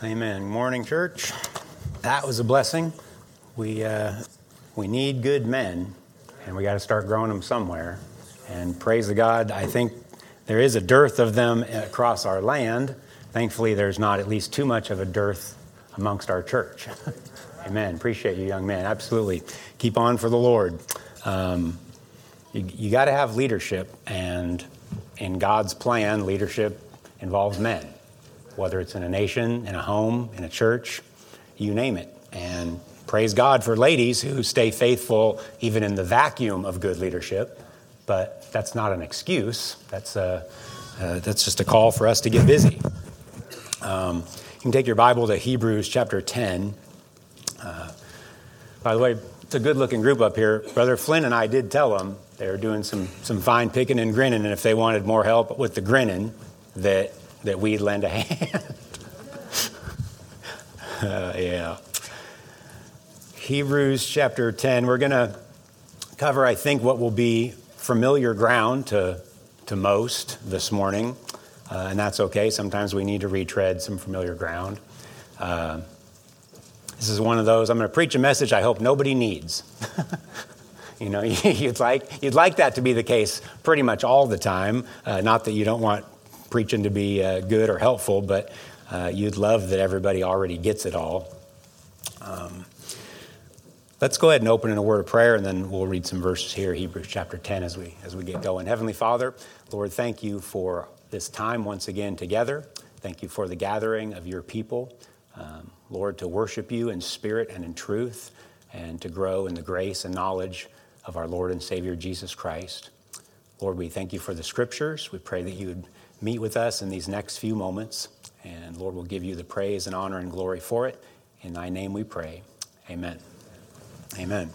Amen. Good morning, church. That was a blessing. We need good men, and we got to start growing them somewhere. And praise the God, I think there is a dearth of them across our land. Thankfully, there's not at least too much of a dearth amongst our church. Amen. Appreciate you, young man. Absolutely. Keep on for the Lord. You got to have leadership, and in God's plan, leadership involves men. Whether it's in a nation, in a home, in a church, you name it. And praise God for ladies who stay faithful even in the vacuum of good leadership. But that's not an excuse. That's just a call for us to get busy. You can take your Bible to Hebrews chapter 10. By the way, it's a good-looking group up here. Brother Flynn and I did tell them they were doing some fine picking and grinning, and if they wanted more help with the grinning, that we'd lend a hand. Yeah. Hebrews chapter 10. We're going to cover, I think, what will be familiar ground to most this morning. And that's okay. Sometimes we need to retread some familiar ground. This is one of those, I'm going to preach a message I hope nobody needs. You know, you'd like that to be the case pretty much all the time. Not that you don't want preaching to be good or helpful, but you'd love that everybody already gets it all. Let's go ahead and open in a word of prayer, and then we'll read some verses here, Hebrews chapter 10, as we get going. Heavenly Father, Lord, thank you for this time once again together. Thank you for the gathering of your people, Lord, to worship you in spirit and in truth, and to grow in the grace and knowledge of our Lord and Savior Jesus Christ. Lord, we thank you for the scriptures. We pray that you would meet with us in these next few moments. And Lord, we'll give you the praise and honor and glory for it. In thy name we pray. Amen. Amen.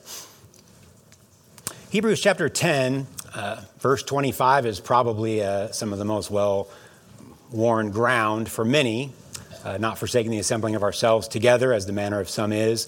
Hebrews chapter 10, verse 25 is probably some of the most well-worn ground for many, not forsaking the assembling of ourselves together as the manner of some is.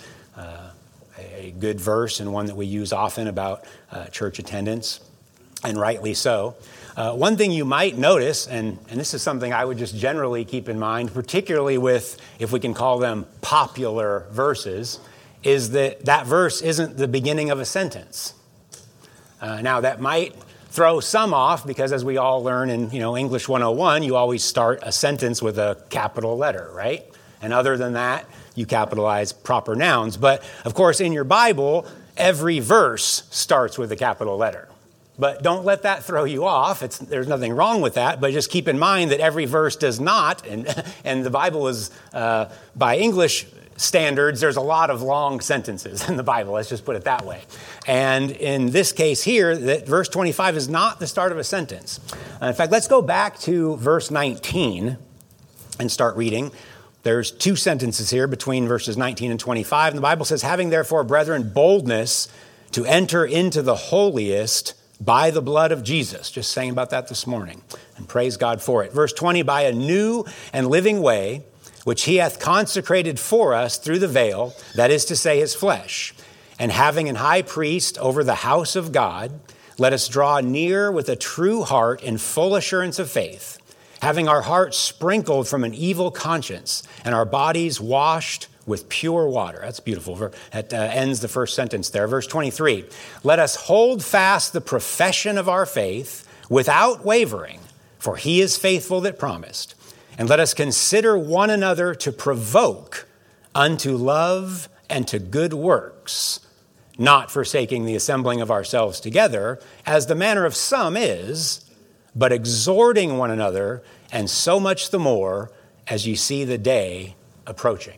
A good verse and one that we use often about church attendance, and rightly so. One thing you might notice, and this is something I would just generally keep in mind, particularly with, if we can call them popular verses, is that verse isn't the beginning of a sentence. Now, that might throw some off, because as we all learn in English 101, you always start a sentence with a capital letter, right? And other than that, you capitalize proper nouns. But, of course, in your Bible, every verse starts with a capital letter. But don't let that throw you off. There's nothing wrong with that, but just keep in mind that every verse does not, and the Bible is, by English standards, there's a lot of long sentences in the Bible. Let's just put it that way. And in this case here, that verse 25 is not the start of a sentence. In fact, let's go back to verse 19 and start reading. There's two sentences here between verses 19 and 25. And the Bible says, having therefore, brethren, boldness to enter into the holiest by the blood of Jesus. Just saying about that this morning. And praise God for it. Verse 20, by a new and living way, which he hath consecrated for us through the veil, that is to say, his flesh. And having an high priest over the house of God, let us draw near with a true heart in full assurance of faith, having our hearts sprinkled from an evil conscience and our bodies washed with pure water. That's beautiful. That ends the first sentence there. Verse 23, let us hold fast the profession of our faith without wavering, for he is faithful that promised. And let us consider one another to provoke unto love and to good works, not forsaking the assembling of ourselves together, as the manner of some is, but exhorting one another, and so much the more as ye see the day approaching.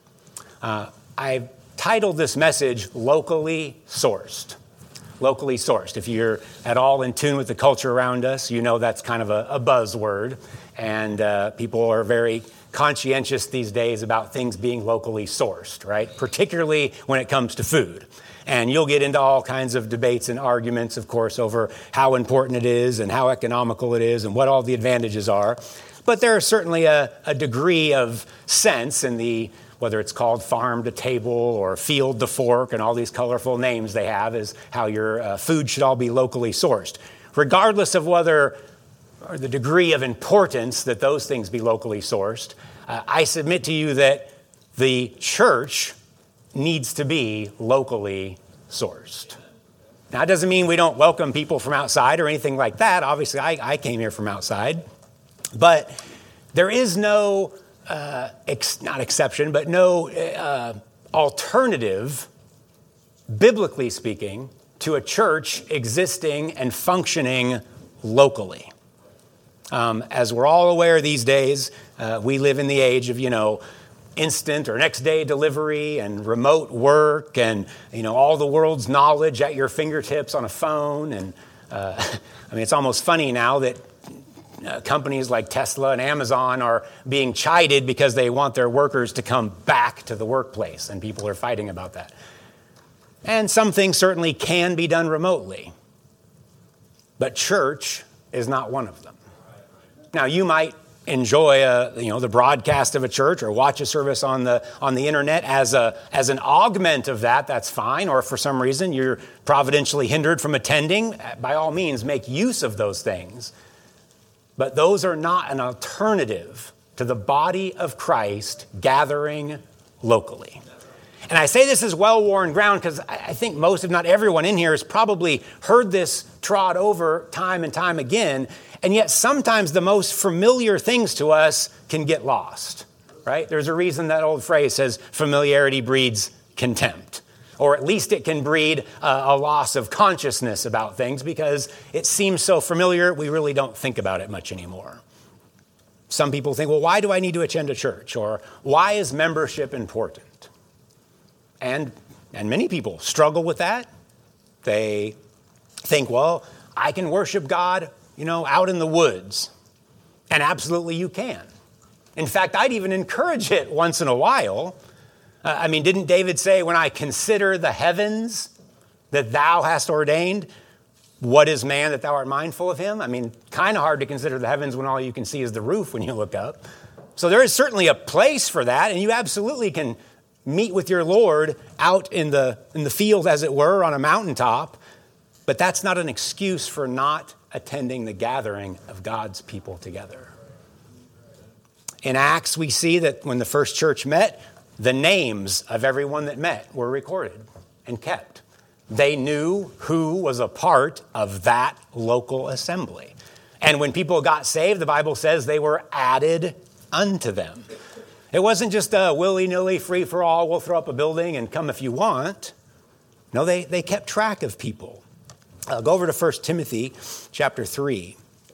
I've titled this message, Locally Sourced. Locally sourced. If you're at all in tune with the culture around us, you know that's kind of a buzzword. And people are very conscientious these days about things being locally sourced, right? Particularly when it comes to food. And you'll get into all kinds of debates and arguments, of course, over how important it is and how economical it is and what all the advantages are. But there is certainly a degree of sense in whether it's called farm to table or field to fork and all these colorful names they have, is how your food should all be locally sourced. Regardless of whether or the degree of importance that those things be locally sourced, I submit to you that the church needs to be locally sourced. Now, it doesn't mean we don't welcome people from outside or anything like that. Obviously, I came here from outside. But there is no, not exception, but no alternative, biblically speaking, to a church existing and functioning locally. As we're all aware these days, we live in the age of, instant or next day delivery and remote work and, all the world's knowledge at your fingertips on a phone. And it's almost funny now that companies like Tesla and Amazon are being chided because they want their workers to come back to the workplace, and people are fighting about that. And some things certainly can be done remotely, but church is not one of them. Now, you might enjoy the broadcast of a church or watch a service on the internet as an augment of that. That's fine. Or if for some reason you're providentially hindered from attending, by all means, make use of those things. But those are not an alternative to the body of Christ gathering locally. And I say this is well-worn ground because I think most, if not everyone in here, has probably heard this trod over time and time again. And yet sometimes the most familiar things to us can get lost, right? There's a reason that old phrase says familiarity breeds contempt. Or at least it can breed a loss of consciousness about things because it seems so familiar, we really don't think about it much anymore. Some people think, well, why do I need to attend a church? Or why is membership important? And many people struggle with that. They think, well, I can worship God, out in the woods. And absolutely you can. In fact, I'd even encourage it once in a while. Didn't David say, when I consider the heavens that thou hast ordained, what is man that thou art mindful of him? Kind of hard to consider the heavens when all you can see is the roof when you look up. So there is certainly a place for that, and you absolutely can meet with your Lord out in the field, as it were, on a mountaintop. But that's not an excuse for not attending the gathering of God's people together. In Acts, we see that when the first church met, the names of everyone that met were recorded and kept. They knew who was a part of that local assembly. And when people got saved, the Bible says they were added unto them. It wasn't just a willy-nilly, free-for-all, we'll throw up a building and come if you want. No, they kept track of people. Go over to 1 Timothy chapter 3.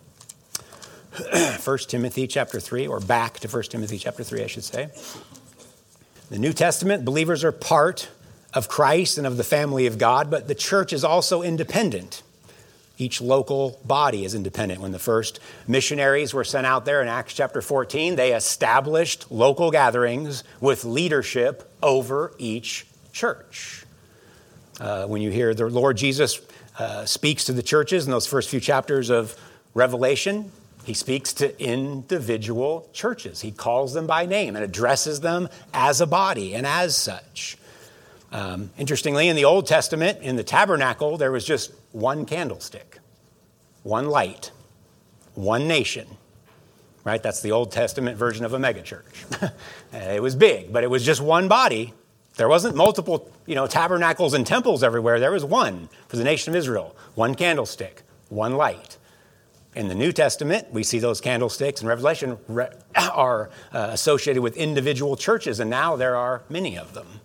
1 Timothy chapter 3, or back to 1 Timothy chapter 3, I should say. The New Testament, believers are part of Christ and of the family of God, but the church is also independent. Each local body is independent. When the first missionaries were sent out there in Acts chapter 14, they established local gatherings with leadership over each church. When you hear the Lord Jesus speaks to the churches in those first few chapters of Revelation, he speaks to individual churches. He calls them by name and addresses them as a body and as such. Interestingly, in the Old Testament, in the tabernacle, there was just one candlestick, one light, one nation, right? That's the Old Testament version of a megachurch. It was big, but it was just one body. There wasn't multiple, tabernacles and temples everywhere. There was one for the nation of Israel, one candlestick, one light. In the New Testament, we see those candlesticks in Revelation are associated with individual churches, and now there are many of them.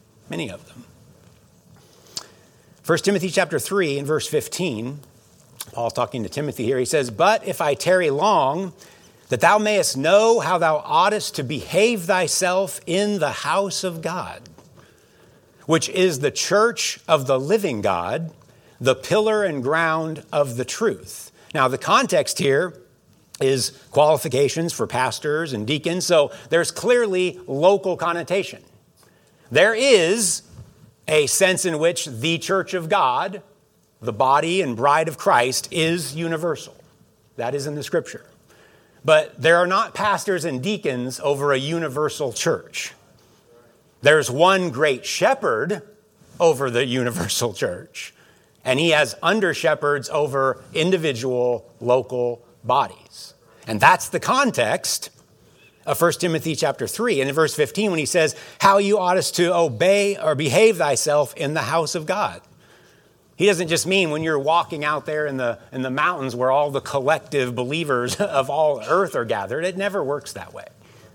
1 Timothy chapter 3 and verse 15, Paul talking to Timothy here, he says, "But if I tarry long, that thou mayest know how thou oughtest to behave thyself in the house of God, which is the church of the living God, the pillar and ground of the truth." Now, the context here is qualifications for pastors and deacons, so there's clearly local connotation. There is a sense in which the church of God, the body and bride of Christ, is universal. That is in the scripture. But there are not pastors and deacons over a universal church. There's one great shepherd over the universal church, and he has under-shepherds over individual local bodies. And that's the context 1 Timothy chapter 3. And in verse 15, when he says, how you oughtest to obey or behave thyself in the house of God. He doesn't just mean when you're walking out there in the mountains where all the collective believers of all earth are gathered. It never works that way.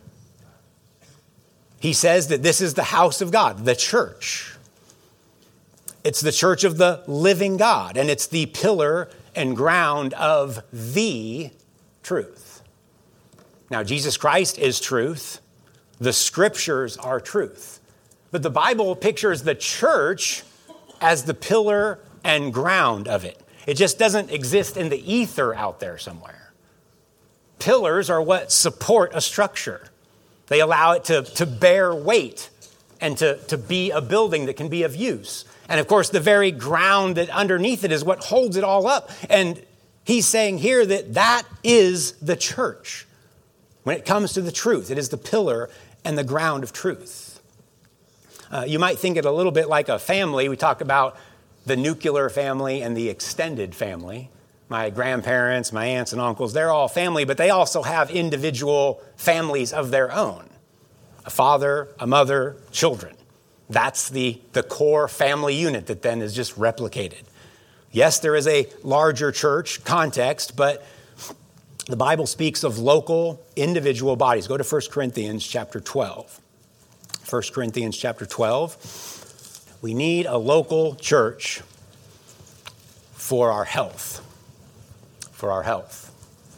He says that this is the house of God, the church. It's the church of the living God, and it's the pillar and ground of the truth. Now, Jesus Christ is truth. The scriptures are truth. But the Bible pictures the church as the pillar and ground of it. It just doesn't exist in the ether out there somewhere. Pillars are what support a structure. They allow it to bear weight and to be a building that can be of use. And of course, the very ground that underneath it is what holds it all up. And he's saying here that that is the church. When it comes to the truth, it is the pillar and the ground of truth. You might think it a little bit like a family. We talk about the nuclear family and the extended family. My grandparents, my aunts and uncles, they're all family, but they also have individual families of their own. A father, a mother, children. That's the core family unit that then is just replicated. Yes, there is a larger church context, but the Bible speaks of local, individual bodies. Go to 1 Corinthians chapter 12. 1 Corinthians chapter 12. We need a local church for our health. For our health.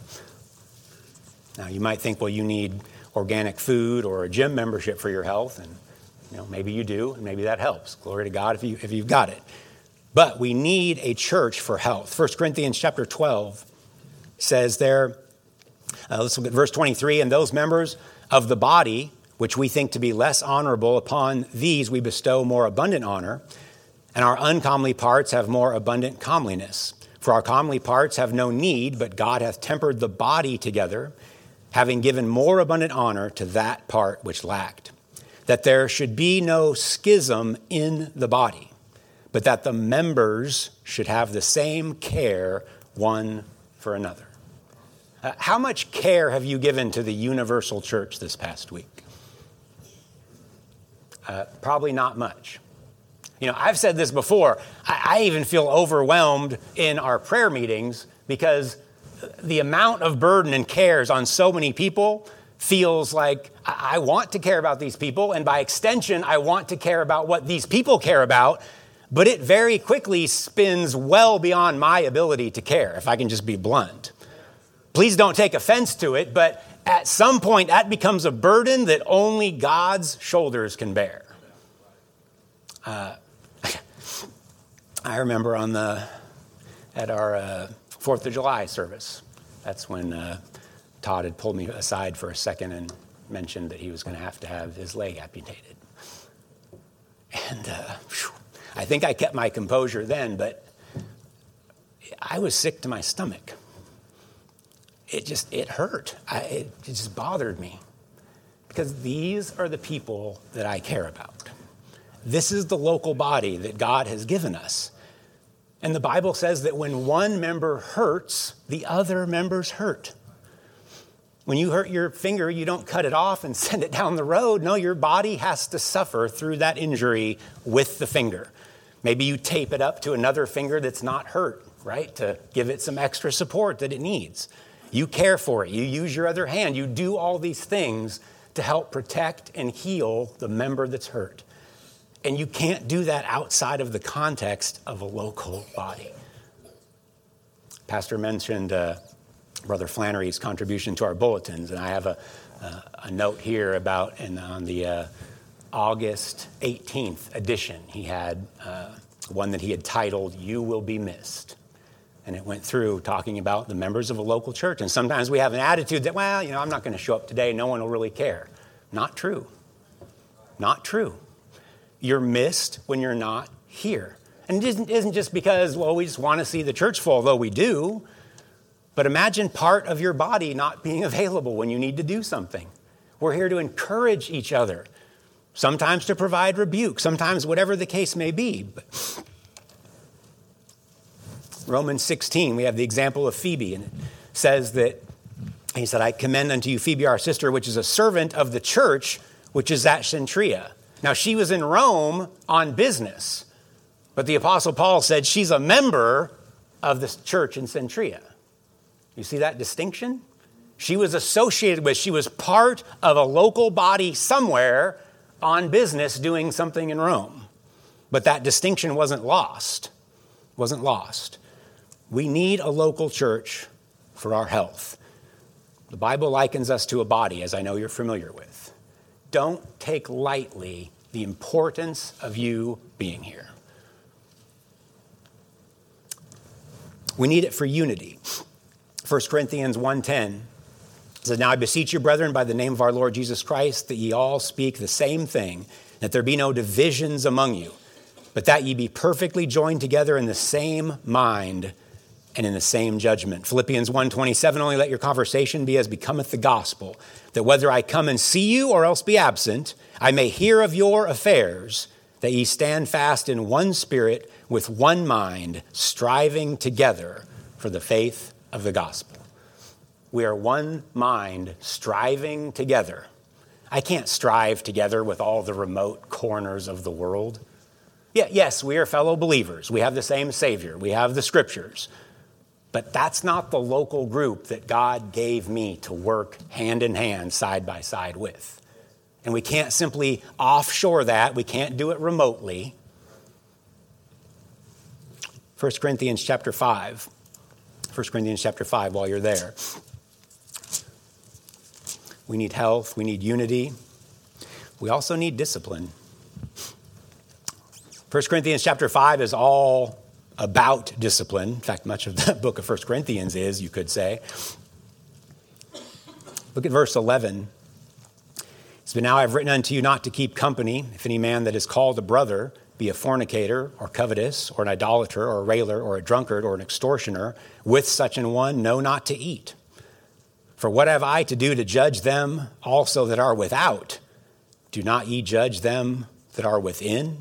Now, you might think, well, you need organic food or a gym membership for your health, and maybe you do, and maybe that helps. Glory to God if you've got it. But we need a church for health. 1 Corinthians chapter 12 says there, let's look at verse 23, and those members of the body which we think to be less honorable, upon these we bestow more abundant honor, and our uncomely parts have more abundant comeliness. For our comely parts have no need, but God hath tempered the body together, having given more abundant honor to that part which lacked, that there should be no schism in the body, but that the members should have the same care one for another. How much care have you given to the universal church this past week? Probably not much. I've said this before. I even feel overwhelmed in our prayer meetings because the amount of burden and cares on so many people feels like I want to care about these people, and by extension, I want to care about what these people care about, but it very quickly spins well beyond my ability to care, if I can just be blunt. Please don't take offense to it, but at some point, that becomes a burden that only God's shoulders can bear. I remember at our 4th of July service, that's when Todd had pulled me aside for a second and mentioned that he was going to have his leg amputated. And I think I kept my composure then, but I was sick to my stomach. It hurt. It just bothered me because these are the people that I care about. This is the local body that God has given us. And the Bible says that when one member hurts, the other members hurt. When you hurt your finger, you don't cut it off and send it down the road. No, your body has to suffer through that injury with the finger. Maybe you tape it up to another finger that's not hurt, right? To give it some extra support that it needs. You care for it. You use your other hand. You do all these things to help protect and heal the member that's hurt. And you can't do that outside of the context of a local body. Pastor mentioned Brother Flannery's contribution to our bulletins, and I have a note here about, and on the August 18th edition, he had one that he had titled, "You Will Be Missed." And it went through talking about the members of a local church. And sometimes we have an attitude that, I'm not going to show up today. No one will really care. Not true. Not true. You're missed when you're not here. And it isn't just because, we just want to see the church full, though we do. But imagine part of your body not being available when you need to do something. We're here to encourage each other. Sometimes to provide rebuke. Sometimes whatever the case may be. But Romans 16, we have the example of Phoebe, and it says that He said, I commend unto you Phoebe, our sister, which is a servant of the church, which is at Cenchrea. Now, she was in Rome on business, but the Apostle Paul said she's a member of the church in Cenchrea. You see that distinction? She was associated with, she was part of a local body somewhere on business doing something in Rome. But that distinction wasn't lost. Wasn't lost. We need a local church for our health. The Bible likens us to a body, as I know you're familiar with. Don't take lightly the importance of you being here. We need it for unity. 1 Corinthians 1:10 says, Now I beseech you, brethren, by the name of our Lord Jesus Christ, that ye all speak the same thing, that there be no divisions among you, but that ye be perfectly joined together in the same mind and in the same judgment. Philippians 1:27, only let your conversation be as becometh the gospel, that whether I come and see you or else be absent, I may hear of your affairs, that ye stand fast in one spirit, with one mind, striving together for the faith of the gospel. We are one mind, striving together. I can't strive together with all the remote corners of the world. Yes, we are fellow believers. We have the same Savior. We have the scriptures. But that's not the local group that God gave me to work hand in hand, side by side with. And we can't simply offshore that. We can't do it remotely. 1 Corinthians chapter 5. 1 Corinthians chapter 5, while you're there. We need health. We need unity. We also need discipline. 1 Corinthians chapter 5 is all about discipline. In fact, much of the book of 1 Corinthians is, you could say. Look at verse 11. It says, But now I have written unto you not to keep company, if any man that is called a brother be a fornicator, or covetous, or an idolater, or a railer, or a drunkard, or an extortioner, with such an one, no, not to eat. For what have I to do to judge them also that are without? Do not ye judge them that are within?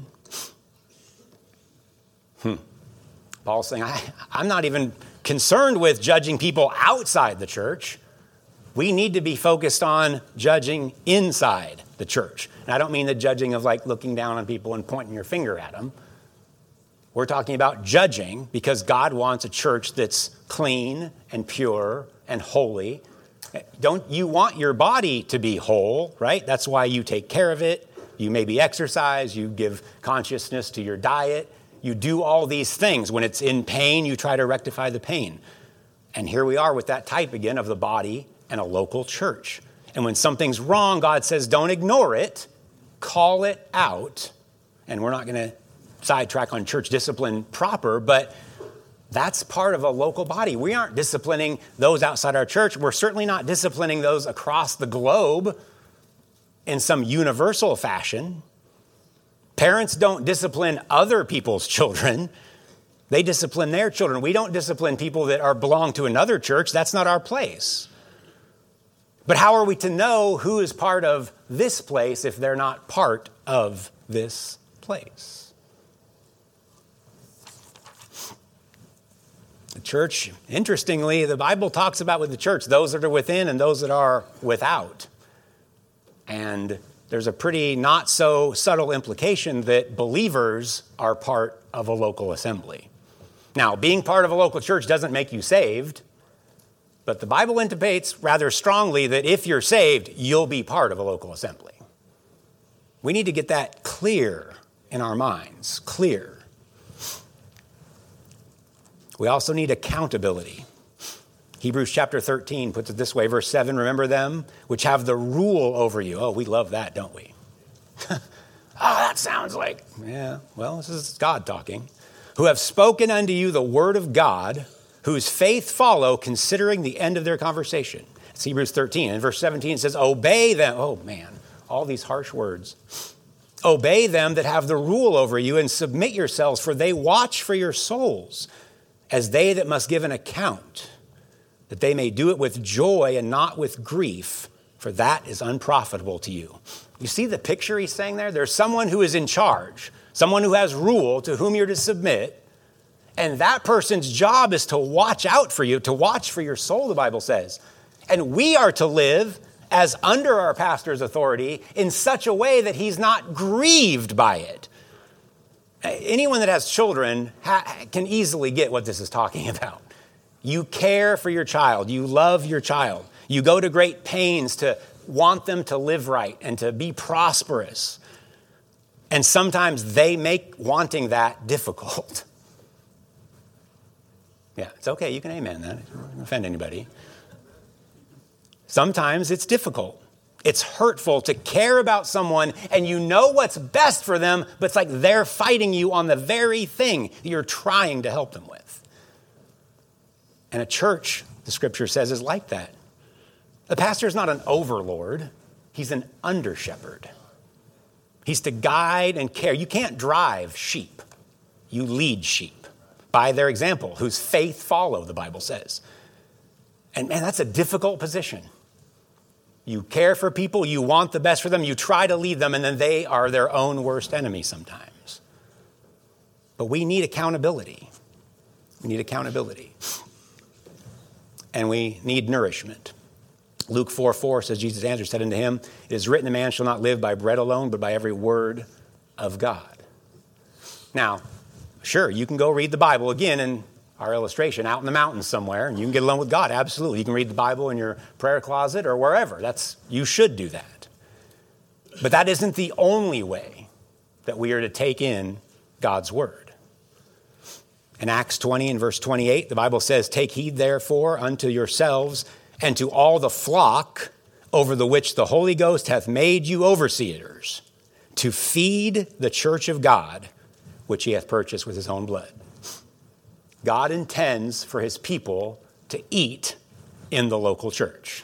Paul's saying, I'm not even concerned with judging people outside the church. We need to be focused on judging inside the church. And I don't mean the judging of like looking down on people and pointing your finger at them. We're talking about judging because God wants a church that's clean and pure and holy. Don't you want your body to be whole, right? That's why you take care of it. You maybe exercise. You give consciousness to your diet. You do all these things. When it's in pain, you try to rectify the pain. And here we are with that type again of the body and a local church. And when something's wrong, God says, don't ignore it. Call it out. And we're not going to sidetrack on church discipline proper, but that's part of a local body. We aren't disciplining those outside our church. We're certainly not disciplining those across the globe in some universal fashion. Parents don't discipline other people's children. They discipline their children. We don't discipline people that belong to another church. That's not our place. But how are we to know who is part of this place if they're not part of this place? The church, interestingly, the Bible talks about with the church, those that are within and those that are without. And there's a pretty not so subtle implication that believers are part of a local assembly. Now, being part of a local church doesn't make you saved, but the Bible intimates rather strongly that if you're saved, you'll be part of a local assembly. We need to get that clear in our minds, clear. We also need accountability. Hebrews chapter 13 puts it this way, verse 7, remember them which have the rule over you. Oh, we love that, don't we? That sounds like, yeah, well, this is God talking. Who have spoken unto you the word of God, whose faith follow, considering the end of their conversation. It's Hebrews 13. And verse 17 it says, obey them. Oh, man, all these harsh words. Obey them that have the rule over you and submit yourselves, for they watch for your souls as they that must give an account, that they may do it with joy and not with grief, for that is unprofitable to you. You see the picture he's saying there? There's someone who is in charge, someone who has rule to whom you're to submit, and that person's job is to watch out for you, to watch for your soul, the Bible says. And we are to live as under our pastor's authority in such a way that he's not grieved by it. Anyone that has children can easily get what this is talking about. You care for your child. You love your child. You go to great pains to want them to live right and to be prosperous. And sometimes they make wanting that difficult. Yeah, it's okay. You can amen that. It doesn't offend anybody. Sometimes it's difficult. It's hurtful to care about someone and you know what's best for them, but it's like they're fighting you on the very thing you're trying to help them with. And a church, the scripture says, is like that. The pastor is not an overlord. He's an under-shepherd. He's to guide and care. You can't drive sheep. You lead sheep by their example, whose faith follow, the Bible says. And man, that's a difficult position. You care for people, you want the best for them, you try to lead them, and then they are their own worst enemy sometimes. But we need accountability. We need accountability. And we need nourishment. Luke 4:4 says, Jesus answered, said unto him, it is written, a man shall not live by bread alone, but by every word of God. Now, sure, you can go read the Bible again in our illustration out in the mountains somewhere, and you can get alone with God. Absolutely. You can read the Bible in your prayer closet or wherever. You should do that. But that isn't the only way that we are to take in God's word. In Acts 20 and verse 28, the Bible says, take heed therefore unto yourselves and to all the flock over the which the Holy Ghost hath made you overseers, to feed the church of God, which he hath purchased with his own blood. God intends for his people to eat in the local church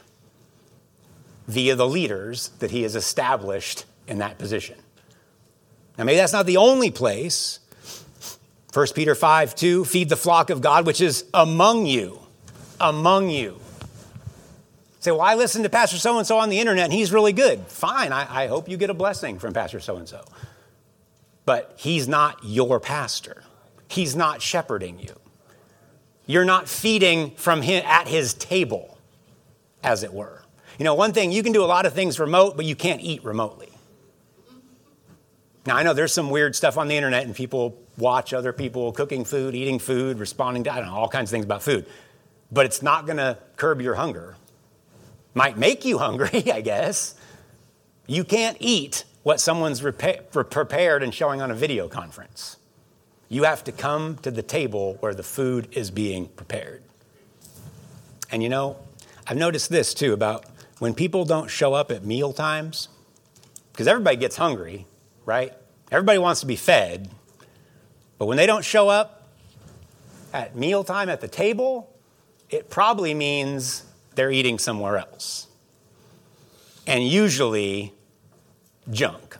via the leaders that he has established in that position. Now, maybe that's not the only place. 1 Peter 5:2, feed the flock of God, which is among you. Among you. Say, well, I listen to Pastor so-and-so on the internet, and he's really good. Fine, I hope you get a blessing from Pastor so-and-so. But he's not your pastor. He's not shepherding you. You're not feeding from him at his table, as it were. You know, one thing, you can do a lot of things remote, but you can't eat remotely. Now, I know there's some weird stuff on the internet, and people watch other people cooking food, eating food, responding to, I don't know, all kinds of things about food. But it's not going to curb your hunger. Might make you hungry, I guess. You can't eat what someone's prepared and showing on a video conference. You have to come to the table where the food is being prepared. And you know, I've noticed this too about when people don't show up at meal times, because everybody gets hungry, right? Everybody wants to be fed. But when they don't show up at mealtime at the table, it probably means they're eating somewhere else. And usually junk.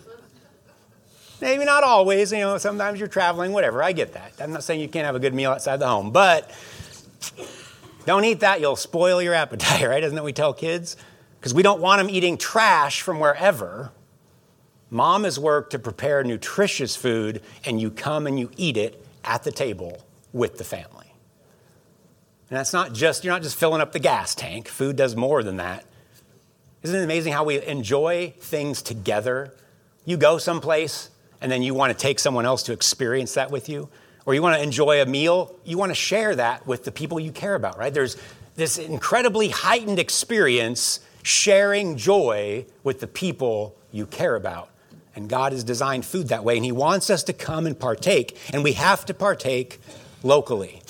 Maybe not always, you know, sometimes you're traveling, whatever, I get that. I'm not saying you can't have a good meal outside the home, but don't eat that, you'll spoil your appetite, right? Isn't that what we tell kids? Because we don't want them eating trash from wherever. Mom has worked to prepare nutritious food, and you come and you eat it at the table with the family. And that's not just, you're not just filling up the gas tank. Food does more than that. Isn't it amazing how we enjoy things together? You go someplace, and then you want to take someone else to experience that with you. Or you want to enjoy a meal, you want to share that with the people you care about, right? There's this incredibly heightened experience sharing joy with the people you care about. And God has designed food that way, and he wants us to come and partake, and we have to partake locally.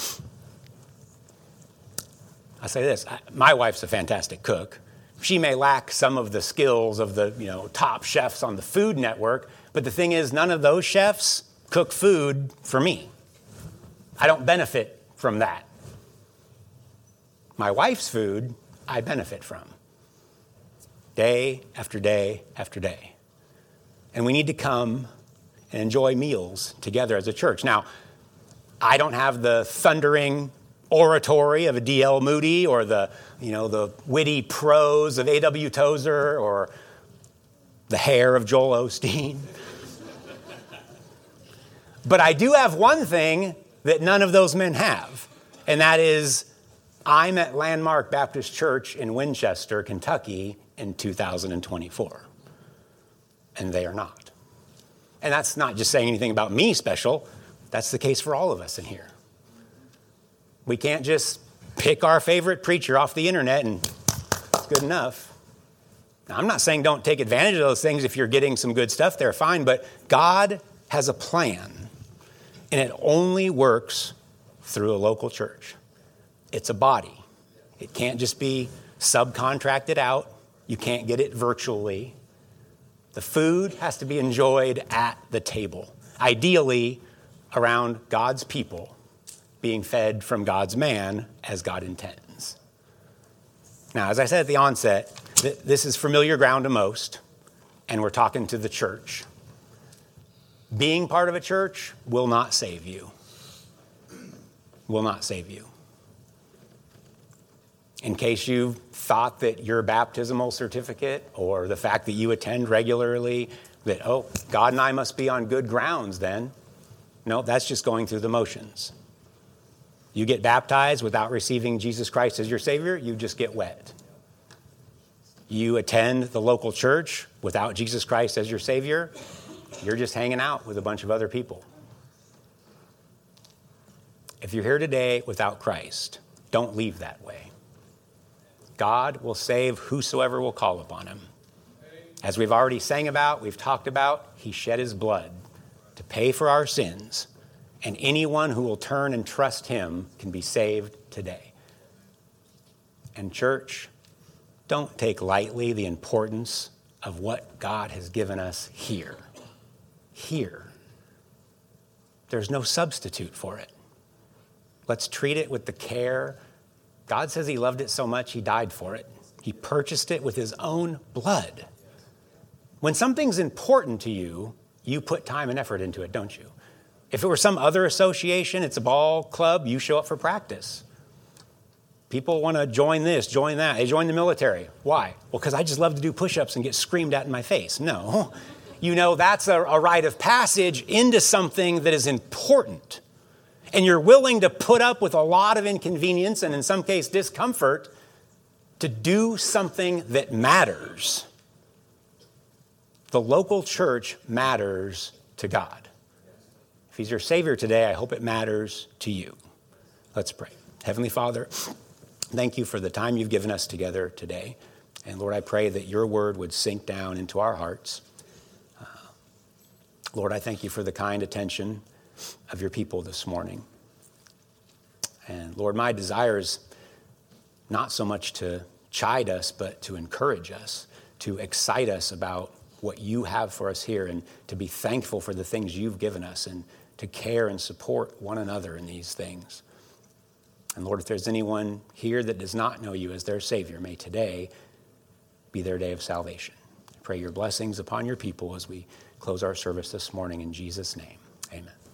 I say this, my wife's a fantastic cook. She may lack some of the skills of the, top chefs on the Food Network, but the thing is, none of those chefs cook food for me. I don't benefit from that. My wife's food, I benefit from. Day after day after day. And we need to come and enjoy meals together as a church. Now, I don't have the thundering oratory of a D.L. Moody or the witty prose of A.W. Tozer or the hair of Joel Osteen. But I do have one thing that none of those men have, and that is I'm at Landmark Baptist Church in Winchester, Kentucky in 2024. And they are not. And that's not just saying anything about me special. That's the case for all of us in here. We can't just pick our favorite preacher off the internet and it's good enough. Now, I'm not saying don't take advantage of those things if you're getting some good stuff there, fine. But God has a plan, and it only works through a local church. It's a body. It can't just be subcontracted out. You can't get it virtually. The food has to be enjoyed at the table, ideally around God's people, being fed from God's man as God intends. Now, as I said at the onset, this is familiar ground to most, and we're talking to the church. Being part of a church will not save you. Will not save you. In case you thought that your baptismal certificate or the fact that you attend regularly, that, oh, God and I must be on good grounds then. No, that's just going through the motions. You get baptized without receiving Jesus Christ as your Savior, you just get wet. You attend the local church without Jesus Christ as your Savior, you're just hanging out with a bunch of other people. If you're here today without Christ, don't leave that way. God will save whosoever will call upon him. As we've already sang about, we've talked about, he shed his blood to pay for our sins. And anyone who will turn and trust him can be saved today. And church, don't take lightly the importance of what God has given us here. Here. There's no substitute for it. Let's treat it with the care. God says he loved it so much, he died for it. He purchased it with his own blood. When something's important to you, you put time and effort into it, don't you? If it were some other association, it's a ball club, you show up for practice. People want to join this, join that. They join the military. Why? Well, because I just love to do push-ups and get screamed at in my face. No. You know, that's a rite of passage into something that is important. And you're willing to put up with a lot of inconvenience and in some case discomfort to do something that matters. The local church matters to God. If he's your Savior today, I hope it matters to you. Let's pray. Heavenly Father, thank you for the time you've given us together today. And Lord, I pray that your word would sink down into our hearts. Lord, I thank you for the kind attention of your people this morning. And Lord, my desire is not so much to chide us, but to encourage us, to excite us about what you have for us here and to be thankful for the things you've given us and to care and support one another in these things. And Lord, if there's anyone here that does not know you as their Savior, may today be their day of salvation. I pray your blessings upon your people as we close our service this morning in Jesus' name. Amen.